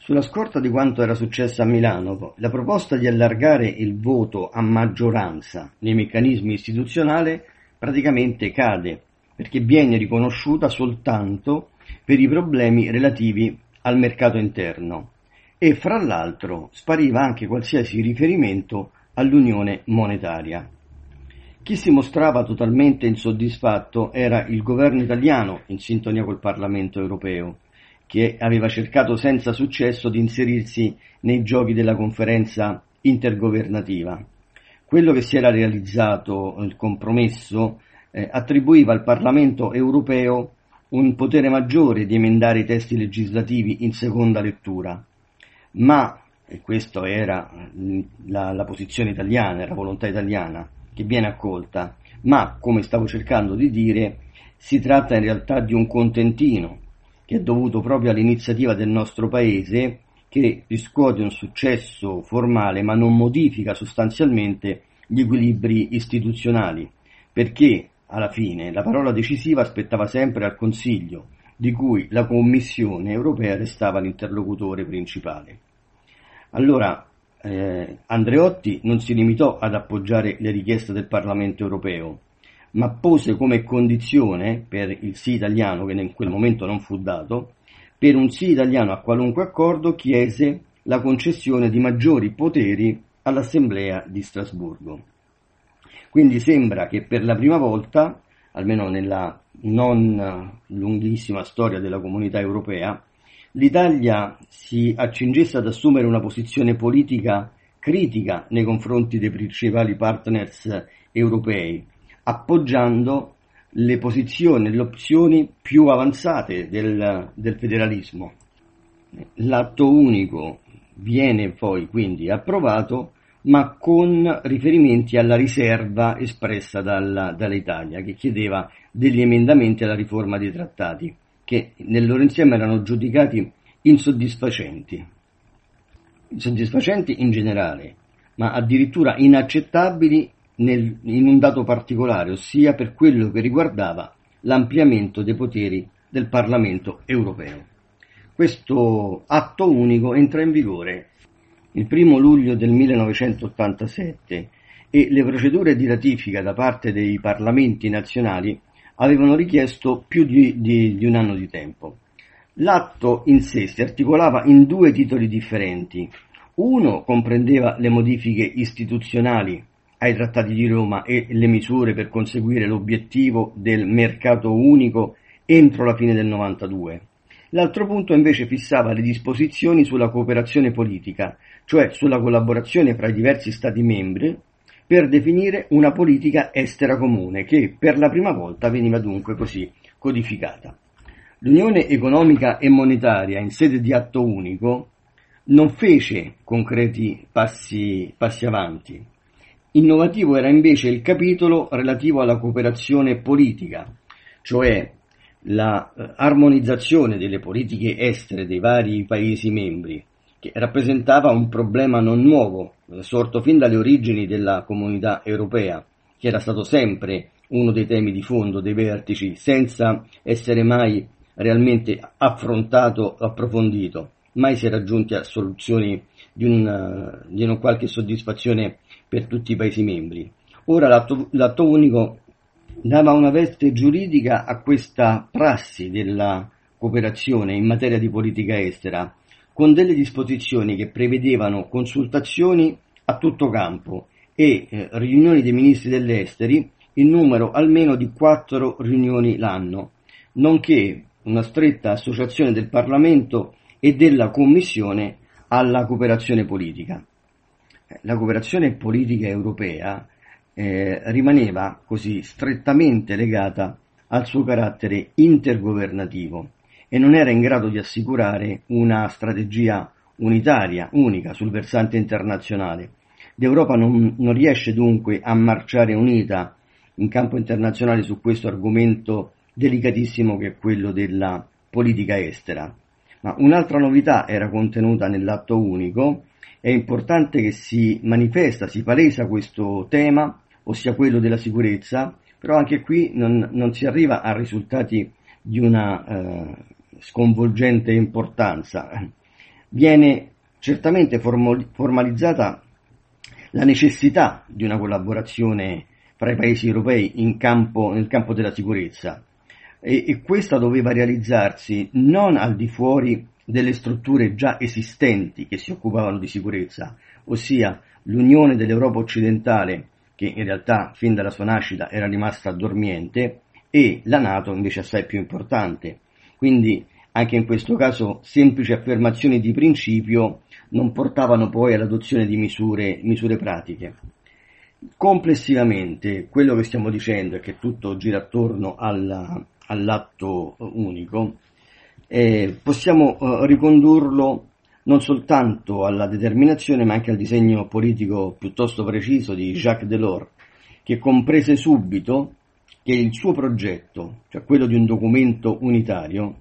Sulla scorta di quanto era successo a Milano, la proposta di allargare il voto a maggioranza nei meccanismi istituzionali praticamente cade, perché viene riconosciuta soltanto per i problemi relativi al mercato interno e fra l'altro spariva anche qualsiasi riferimento all'unione monetaria. Chi si mostrava totalmente insoddisfatto era il governo italiano, in sintonia col Parlamento europeo, che aveva cercato senza successo di inserirsi nei giochi della conferenza intergovernativa. Quello che si era realizzato, il compromesso, attribuiva al Parlamento europeo un potere maggiore di emendare i testi legislativi in seconda lettura, ma, e questa era la posizione italiana, la volontà italiana, che viene accolta, ma, come stavo cercando di dire, si tratta in realtà di un contentino, che è dovuto proprio all'iniziativa del nostro Paese, che riscuote un successo formale ma non modifica sostanzialmente gli equilibri istituzionali, perché alla fine la parola decisiva spettava sempre al Consiglio, di cui la Commissione europea restava l'interlocutore principale. Allora Andreotti non si limitò ad appoggiare le richieste del Parlamento europeo, ma pose come condizione per il sì italiano, che in quel momento non fu dato, per un sì italiano a qualunque accordo chiese la concessione di maggiori poteri all'Assemblea di Strasburgo. Quindi sembra che per la prima volta, almeno nella non lunghissima storia della Comunità Europea, l'Italia si accingesse ad assumere una posizione politica critica nei confronti dei principali partners europei, appoggiando le posizioni e le opzioni più avanzate del federalismo. L'atto unico viene poi quindi approvato, ma con riferimenti alla riserva espressa dall'Italia, che chiedeva degli emendamenti alla riforma dei trattati, che nel loro insieme erano giudicati insoddisfacenti in generale, ma addirittura inaccettabili in un dato particolare, ossia per quello che riguardava l'ampliamento dei poteri del Parlamento europeo. Questo atto unico entra in vigore il 1 luglio del 1987 e le procedure di ratifica da parte dei parlamenti nazionali avevano richiesto più di un anno di tempo. L'atto in sé si articolava in due titoli differenti. Uno comprendeva le modifiche istituzionali ai trattati di Roma e le misure per conseguire l'obiettivo del mercato unico entro la fine del 92. L'altro punto invece fissava le disposizioni sulla cooperazione politica, cioè sulla collaborazione fra i diversi Stati membri, per definire una politica estera comune che per la prima volta veniva dunque così codificata. L'Unione economica e monetaria in sede di atto unico non fece concreti passi avanti. Innovativo era invece il capitolo relativo alla cooperazione politica, cioè la armonizzazione delle politiche estere dei vari Paesi membri, che rappresentava un problema non nuovo, sorto fin dalle origini della Comunità Europea, che era stato sempre uno dei temi di fondo dei vertici, senza essere mai realmente affrontato o approfondito. Mai si era giunti a soluzioni di una qualche soddisfazione per tutti i Paesi membri. Ora l'atto unico dava una veste giuridica a questa prassi della cooperazione in materia di politica estera, con delle disposizioni che prevedevano consultazioni a tutto campo e riunioni dei ministri degli esteri in numero almeno di 4 riunioni l'anno, nonché una stretta associazione del Parlamento e della Commissione alla cooperazione politica. La cooperazione politica europea rimaneva così strettamente legata al suo carattere intergovernativo e non era in grado di assicurare una strategia unitaria, unica sul versante internazionale. L'Europa non riesce dunque a marciare unita in campo internazionale su questo argomento delicatissimo che è quello della politica estera. Ma un'altra novità era contenuta nell'atto unico. È importante che si palesa questo tema, ossia quello della sicurezza, però anche qui non si arriva a risultati di una sconvolgente importanza. viene certamente formalizzata la necessità di una collaborazione fra i paesi europei nel campo della sicurezza, e questa doveva realizzarsi non al di fuori delle strutture già esistenti che si occupavano di sicurezza, ossia l'Unione dell'Europa occidentale, che in realtà fin dalla sua nascita era rimasta dormiente, e la NATO invece assai più importante. Quindi anche in questo caso semplici affermazioni di principio non portavano poi all'adozione di misure pratiche. Complessivamente quello che stiamo dicendo è che tutto gira attorno all'atto unico. Possiamo ricondurlo non soltanto alla determinazione ma anche al disegno politico piuttosto preciso di Jacques Delors, che comprese subito che il suo progetto, cioè quello di un documento unitario,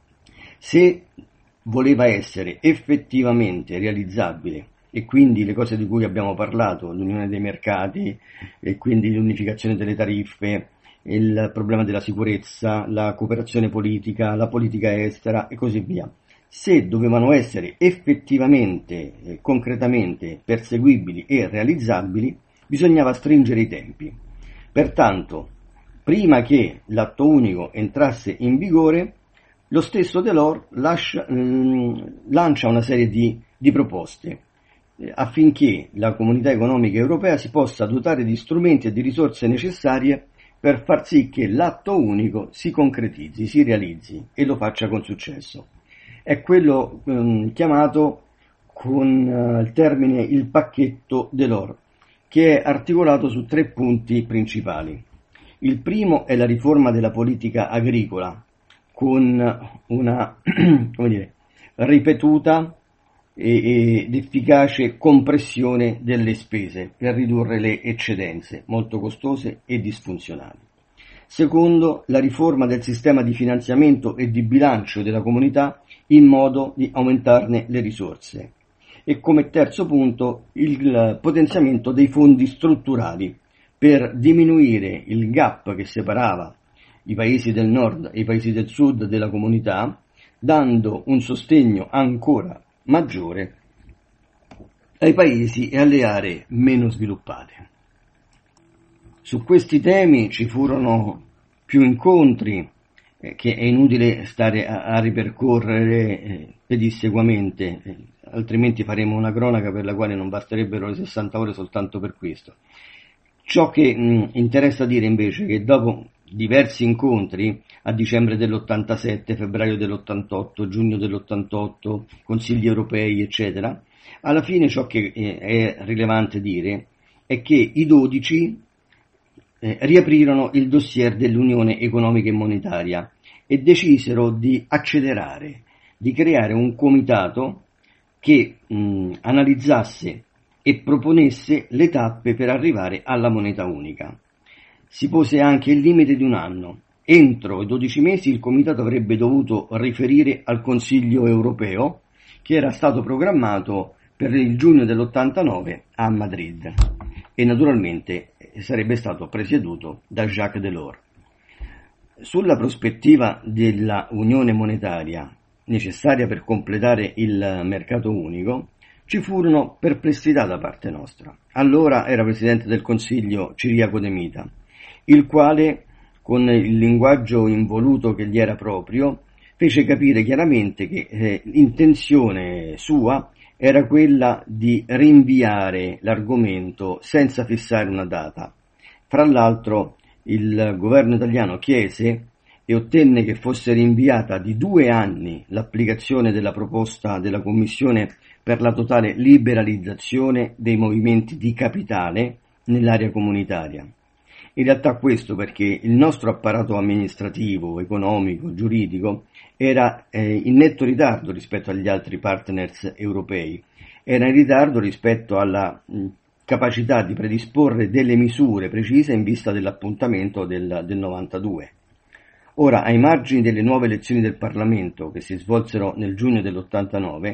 se voleva essere effettivamente realizzabile, e quindi le cose di cui abbiamo parlato, l'unione dei mercati e quindi l'unificazione delle tariffe, il problema della sicurezza, la cooperazione politica, la politica estera e così via, se dovevano essere effettivamente, concretamente perseguibili e realizzabili, bisognava stringere i tempi. Pertanto, prima che l'atto unico entrasse in vigore, lo stesso Delors lancia una serie di proposte affinché la Comunità Economica Europea si possa dotare di strumenti e di risorse necessarie per far sì che l'atto unico si concretizzi, si realizzi e lo faccia con successo. È quello chiamato con il termine il pacchetto Delors, che è articolato su 3 punti principali. Il primo è la riforma della politica agricola, con una ripetuta ed efficace compressione delle spese per ridurre le eccedenze molto costose e disfunzionali. Secondo, la riforma del sistema di finanziamento e di bilancio della comunità in modo di aumentarne le risorse. E come terzo punto, il potenziamento dei fondi strutturali per diminuire il gap che separava i paesi del nord e i paesi del sud della comunità, dando un sostegno ancora maggiore ai paesi e alle aree meno sviluppate. Su questi temi ci furono più incontri che è inutile stare a ripercorrere pedissequamente, altrimenti faremo una cronaca per la quale non basterebbero le 60 ore soltanto per questo. Ciò che interessa dire invece è che dopo diversi incontri a dicembre dell'87, febbraio dell'88, giugno dell'88, consigli europei, eccetera, alla fine ciò che è rilevante dire è che i 12 riaprirono il dossier dell'Unione Economica e Monetaria e decisero di accelerare, di creare un comitato che analizzasse e proponesse le tappe per arrivare alla moneta unica. Si pose anche il limite di 1 anno. Entro i 12 mesi il comitato avrebbe dovuto riferire al Consiglio europeo, che era stato programmato per il giugno dell'89 a Madrid, e naturalmente sarebbe stato presieduto da Jacques Delors. Sulla prospettiva della unione monetaria necessaria per completare il mercato unico, ci furono perplessità da parte nostra. Allora era Presidente del Consiglio Ciriaco De Mita, il quale, con il linguaggio involuto che gli era proprio, fece capire chiaramente che l'intenzione sua era quella di rinviare l'argomento senza fissare una data. Fra l'altro il governo italiano chiese e ottenne che fosse rinviata di 2 anni l'applicazione della proposta della Commissione per la totale liberalizzazione dei movimenti di capitale nell'area comunitaria. In realtà questo perché il nostro apparato amministrativo, economico, giuridico era in netto ritardo rispetto agli altri partners europei, era in ritardo rispetto alla capacità di predisporre delle misure precise in vista dell'appuntamento del 92. Ora, ai margini delle nuove elezioni del Parlamento che si svolsero nel giugno dell'89,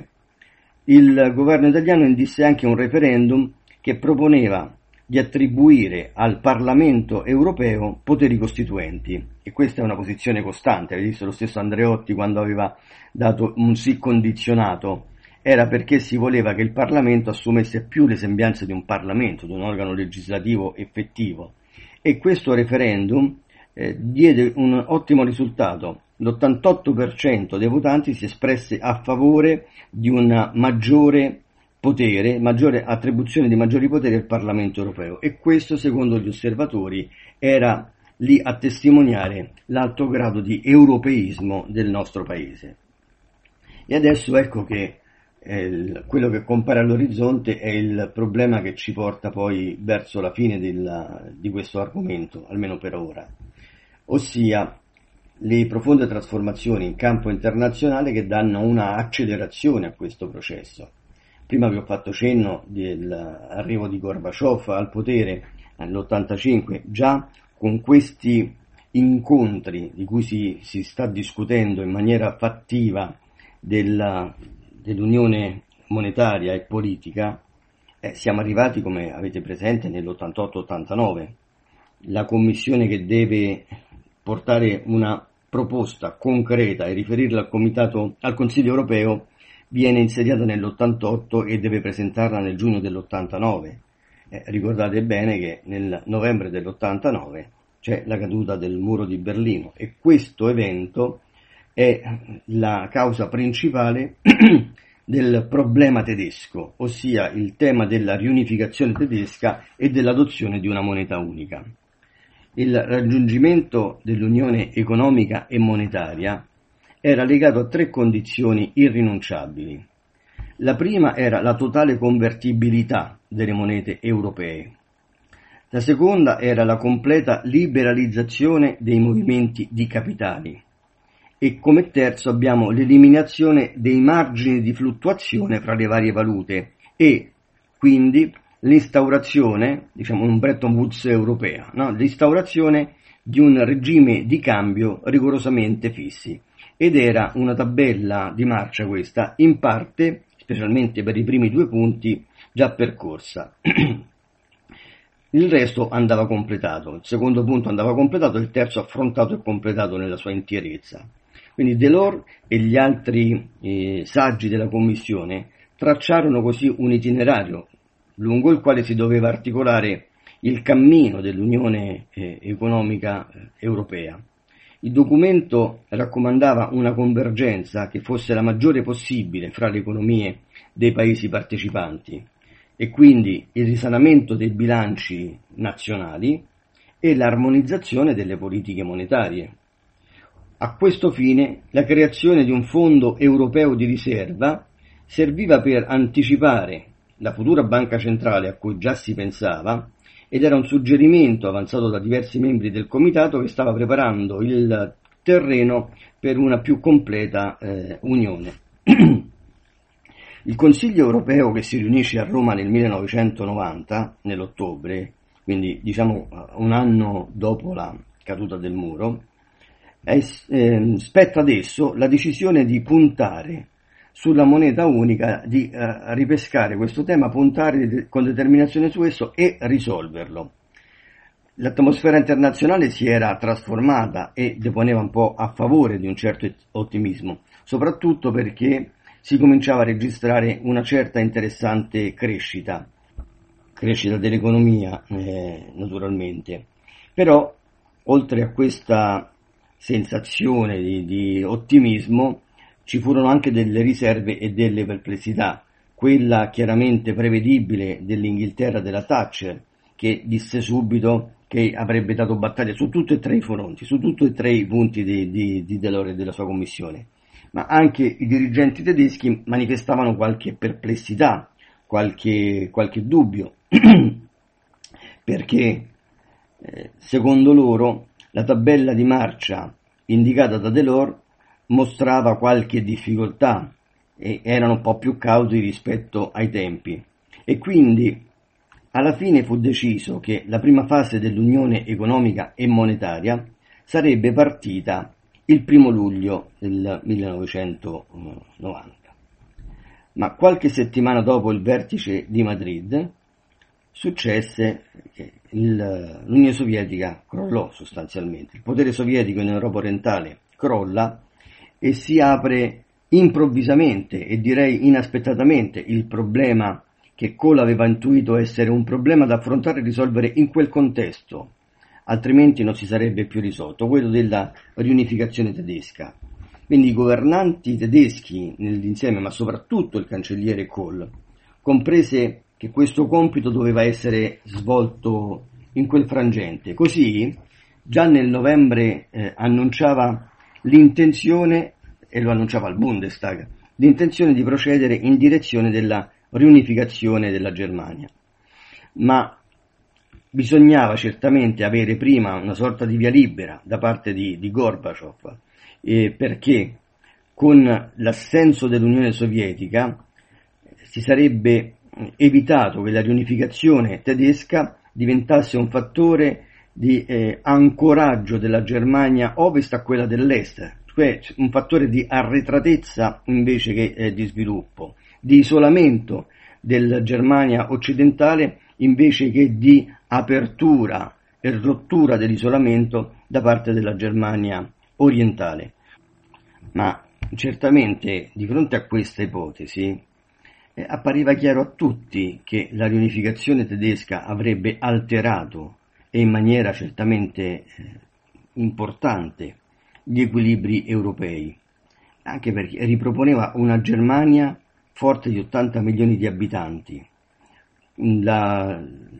il governo italiano indisse anche un referendum che proponeva di attribuire al Parlamento europeo poteri costituenti, e questa è una posizione costante, avete visto lo stesso Andreotti quando aveva dato un sì condizionato, era perché si voleva che il Parlamento assumesse più le sembianze di un Parlamento, di un organo legislativo effettivo, e questo referendum diede un ottimo risultato. L'88% dei votanti si espresse a favore di una maggiore attribuzione di maggiori poteri al Parlamento europeo, e questo, secondo gli osservatori, era lì a testimoniare l'alto grado di europeismo del nostro paese. E adesso ecco che quello che compare all'orizzonte è il problema che ci porta poi verso la fine di questo argomento, almeno per ora, ossia le profonde trasformazioni in campo internazionale che danno una accelerazione a questo processo. Prima vi ho fatto cenno dell'arrivo di Gorbaciov al potere nell'85, già con questi incontri di cui si sta discutendo in maniera fattiva dell'unione monetaria e politica, siamo arrivati, come avete presente, nell'88-89. La Commissione che deve portare una proposta concreta e riferirla al Consiglio europeo viene insediata nell'88 e deve presentarla nel giugno dell'89. Ricordate bene che nel novembre dell'89 c'è la caduta del muro di Berlino, e questo evento è la causa principale del problema tedesco, ossia il tema della riunificazione tedesca e dell'adozione di una moneta unica. Il raggiungimento dell'unione economica e monetaria era legato a 3 condizioni irrinunciabili. La prima era la totale convertibilità delle monete europee. La seconda era la completa liberalizzazione dei movimenti di capitali. E come terzo abbiamo l'eliminazione dei margini di fluttuazione fra le varie valute e quindi l'instaurazione, un Bretton Woods europea, l'instaurazione di un regime di cambio rigorosamente fissi. Ed era una tabella di marcia questa, in parte, specialmente per i primi 2 punti, già percorsa. Il resto andava completato, il secondo punto andava completato, il terzo affrontato e completato nella sua intierezza. Quindi Delors e gli altri saggi della Commissione tracciarono così un itinerario lungo il quale si doveva articolare il cammino dell'Unione economica europea. Il documento raccomandava una convergenza che fosse la maggiore possibile fra le economie dei Paesi partecipanti, e quindi il risanamento dei bilanci nazionali e l'armonizzazione delle politiche monetarie. A questo fine la creazione di un fondo europeo di riserva serviva per anticipare la futura banca centrale a cui già si pensava, ed era un suggerimento avanzato da diversi membri del comitato che stava preparando il terreno per una più completa unione. Il Consiglio europeo, che si riunisce a Roma nel 1990, nell'ottobre, quindi un anno dopo la caduta del muro, spetta adesso la decisione di puntare sulla moneta unica, di ripescare questo tema, puntare con determinazione su esso e risolverlo. L'atmosfera internazionale si era trasformata e deponeva un po' a favore di un certo ottimismo, soprattutto perché si cominciava a registrare una certa interessante crescita dell'economia, naturalmente. Però, oltre a questa sensazione di ottimismo, ci furono anche delle riserve e delle perplessità. Quella chiaramente prevedibile dell'Inghilterra della Thatcher, che disse subito che avrebbe dato battaglia su tutti e 3 i fronti, su tutti e 3 i punti di Delors e della sua commissione. Ma anche i dirigenti tedeschi manifestavano qualche perplessità, qualche dubbio, perché secondo loro la tabella di marcia indicata da Delors mostrava qualche difficoltà e erano un po' più cauti rispetto ai tempi, e quindi alla fine fu deciso che la prima fase dell'unione economica e monetaria sarebbe partita il 1 luglio del 1990. Ma qualche settimana dopo il vertice di Madrid successe che l'Unione Sovietica crollò sostanzialmente. Il potere sovietico in Europa orientale crolla e si apre improvvisamente e direi inaspettatamente il problema che Kohl aveva intuito essere un problema da affrontare e risolvere in quel contesto, altrimenti non si sarebbe più risolto, quello della riunificazione tedesca. Quindi i governanti tedeschi nell'insieme, ma soprattutto il cancelliere Kohl, comprese che questo compito doveva essere svolto in quel frangente. Così già nel novembre annunciava l'intenzione, e lo annunciava al Bundestag, l'intenzione di procedere in direzione della riunificazione della Germania. Ma bisognava certamente avere prima una sorta di via libera da parte di Gorbaciov, perché con l'assenso dell'Unione Sovietica si sarebbe evitato che la riunificazione tedesca diventasse un fattore di ancoraggio della Germania ovest a quella dell'est, cioè un fattore di arretratezza invece che di sviluppo, di isolamento della Germania occidentale invece che di apertura e rottura dell'isolamento da parte della Germania orientale. Ma certamente di fronte a questa ipotesi appariva chiaro a tutti che la riunificazione tedesca avrebbe alterato e in maniera certamente importante gli equilibri europei, anche perché riproponeva una Germania forte di 80 milioni di abitanti, la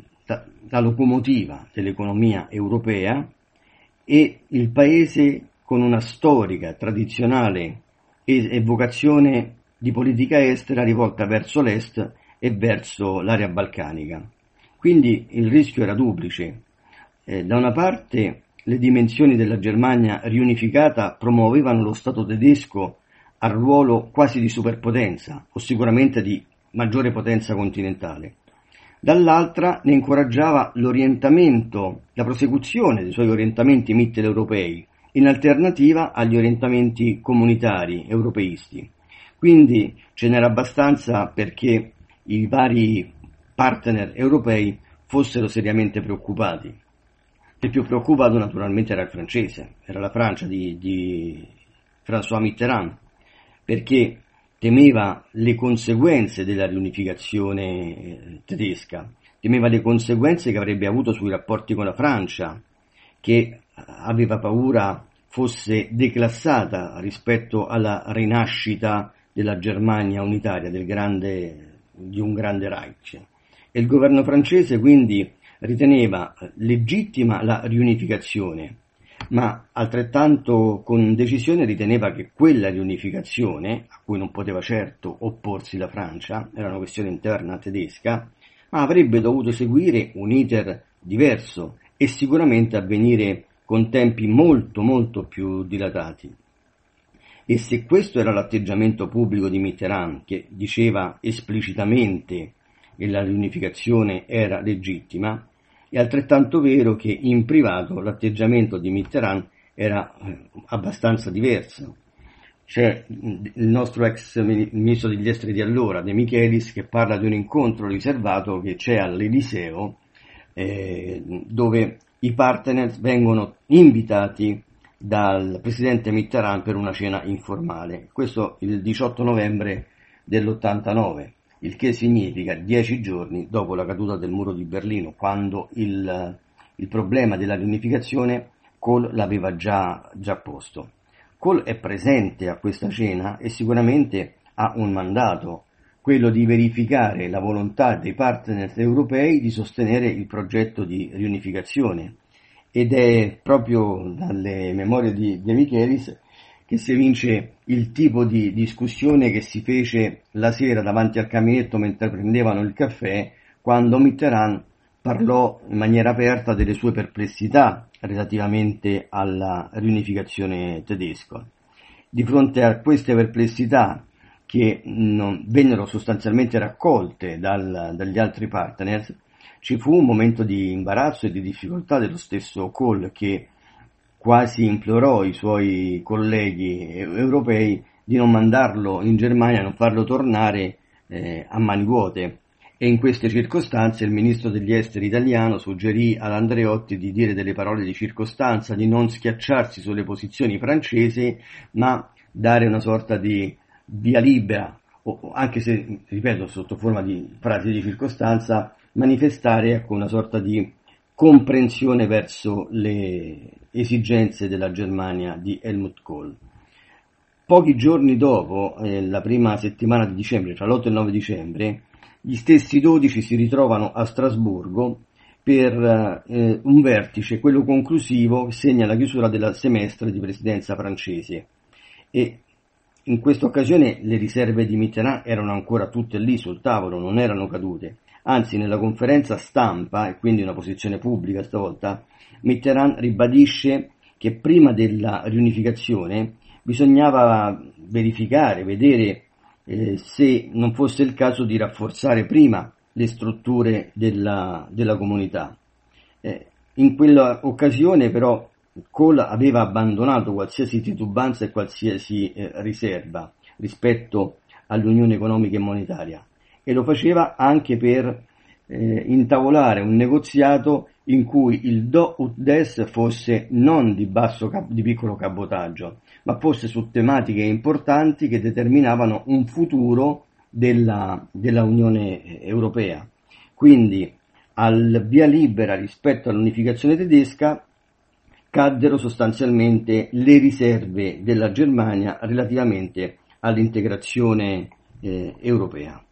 locomotiva dell'economia europea e il paese con una storica, tradizionale e vocazione di politica estera rivolta verso l'est e verso l'area balcanica. Quindi il rischio era duplice. Da una parte le dimensioni della Germania riunificata promuovevano lo Stato tedesco al ruolo quasi di superpotenza o sicuramente di maggiore potenza continentale. Dall'altra ne incoraggiava l'orientamento, la prosecuzione dei suoi orientamenti mitteleuropei in alternativa agli orientamenti comunitari europeisti. Quindi ce n'era abbastanza perché i vari partner europei fossero seriamente preoccupati. Il più preoccupato naturalmente era il francese, era la Francia di François Mitterrand, perché temeva le conseguenze della riunificazione tedesca, temeva le conseguenze che avrebbe avuto sui rapporti con la Francia, che aveva paura fosse declassata rispetto alla rinascita della Germania unitaria, di un grande Reich. E il governo francese quindi riteneva legittima la riunificazione, ma altrettanto con decisione riteneva che quella riunificazione, a cui non poteva certo opporsi la Francia, era una questione interna tedesca, ma avrebbe dovuto seguire un iter diverso e sicuramente avvenire con tempi molto molto più dilatati. E se questo era l'atteggiamento pubblico di Mitterrand, che diceva esplicitamente che la riunificazione era legittima, è altrettanto vero che in privato l'atteggiamento di Mitterrand era abbastanza diverso. C'è il nostro ex ministro degli esteri di allora, De Michelis, che parla di un incontro riservato che c'è all'Eliseo, dove i partner vengono invitati dal presidente Mitterrand per una cena informale. Questo il 18 novembre dell'89, il che significa 10 giorni dopo la caduta del muro di Berlino, quando il problema della riunificazione Kohl l'aveva già posto. Kohl è presente a questa cena e sicuramente ha un mandato, quello di verificare la volontà dei partner europei di sostenere il progetto di riunificazione. Ed è proprio dalle memorie di De Michelis che si evince il tipo di discussione che si fece la sera davanti al caminetto mentre prendevano il caffè, quando Mitterrand parlò in maniera aperta delle sue perplessità relativamente alla riunificazione tedesca. Di fronte a queste perplessità, che non vennero sostanzialmente raccolte dagli altri partners, ci fu un momento di imbarazzo e di difficoltà dello stesso Kohl, che quasi implorò i suoi colleghi europei di non mandarlo in Germania, non farlo tornare a mani vuote. E in queste circostanze il ministro degli esteri italiano suggerì ad Andreotti di dire delle parole di circostanza, di non schiacciarsi sulle posizioni francesi, ma dare una sorta di via libera, o anche se, ripeto, sotto forma di frasi di circostanza, manifestare con una sorta di comprensione verso le esigenze della Germania di Helmut Kohl. Pochi giorni dopo, la prima settimana di dicembre, tra l'8 e il 9 dicembre, gli stessi 12 si ritrovano a Strasburgo per un vertice, quello conclusivo, che segna la chiusura del semestre di presidenza francese. E in questa occasione le riserve di Mitterrand erano ancora tutte lì sul tavolo, non erano cadute. Anzi, nella conferenza stampa, e quindi una posizione pubblica stavolta, Mitterrand ribadisce che prima della riunificazione bisognava verificare, vedere se non fosse il caso di rafforzare prima le strutture della comunità. In quella occasione però Kohl aveva abbandonato qualsiasi titubanza e qualsiasi riserva rispetto all'Unione Economica e Monetaria, e lo faceva anche per intavolare un negoziato in cui il do ut des fosse non di piccolo cabotaggio, ma fosse su tematiche importanti che determinavano un futuro della Unione Europea. Quindi al via libera rispetto all'unificazione tedesca caddero sostanzialmente le riserve della Germania relativamente all'integrazione europea.